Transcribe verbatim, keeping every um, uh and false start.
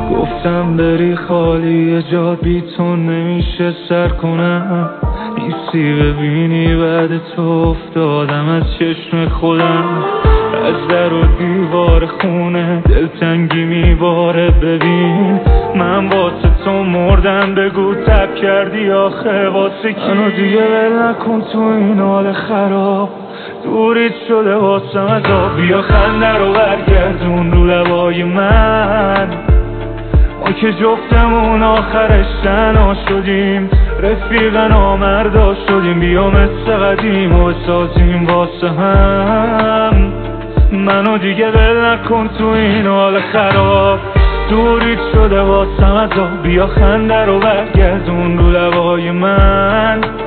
گفتم بری خالی جا بی تو نمیشه سر کنم، نیستی ببینی بعد تو افتادم از چشم خودم. از در و دیوار خونه دلتنگی میباره، ببین من واسه تو مردم، بگو تب کردی آخه واسه کی؟ منو دیگه ول نکن تو این حال خراب، دوریت شده واسم از آب. بیا خنده رو برگردون رو لبای من، ما که جفتمون آخرش تنها شدیم، رفیق نامردا شدیم. بیا مثل قدیم و سازیم واسه هم، منو دیگه ول نکن تو این حال خراب، دوریت شده واسم از آب. بیا خنده رو برگردون رو لبای من.